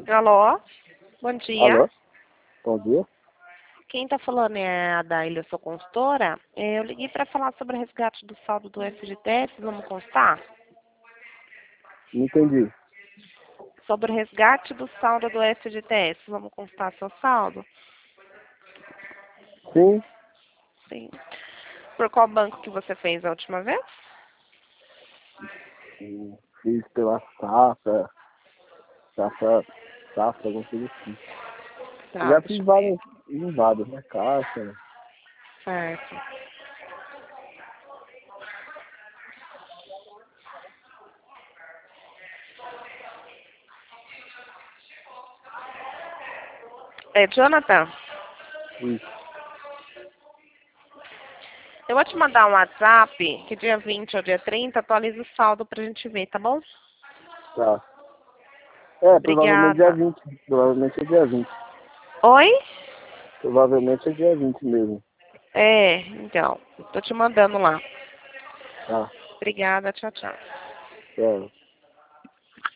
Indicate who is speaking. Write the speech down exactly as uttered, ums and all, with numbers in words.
Speaker 1: Alô? Bom dia.
Speaker 2: Alô? Bom dia.
Speaker 1: Quem está falando é a Daília, eu sou consultora. É, Eu liguei para falar sobre o resgate do saldo do F G T S, vamos constar?
Speaker 2: Não entendi.
Speaker 1: Sobre o resgate do saldo do F G T S, vamos constar seu saldo?
Speaker 2: Sim,
Speaker 1: Sim. Por qual banco que você fez a última vez?
Speaker 2: sim, fiz pela safra, safra, safra, alguma coisa assim. Eu
Speaker 1: Tá,
Speaker 2: já
Speaker 1: deixa
Speaker 2: fiz
Speaker 1: eu ver.
Speaker 2: várias, em várias, na caixa, né?
Speaker 1: Certo. É, Jonathan,
Speaker 2: Isso,
Speaker 1: eu vou te mandar um WhatsApp, que dia vinte ou dia trinta atualiza o saldo pra gente ver, tá bom?
Speaker 2: tá. É, provavelmente dia
Speaker 1: Obrigada.
Speaker 2: vinte. Provavelmente é dia vinte.
Speaker 1: Oi?
Speaker 2: Provavelmente é dia vinte mesmo.
Speaker 1: É, então, tô te mandando lá.
Speaker 2: Tá,
Speaker 1: Obrigada, tchau, tchau.
Speaker 2: tchau.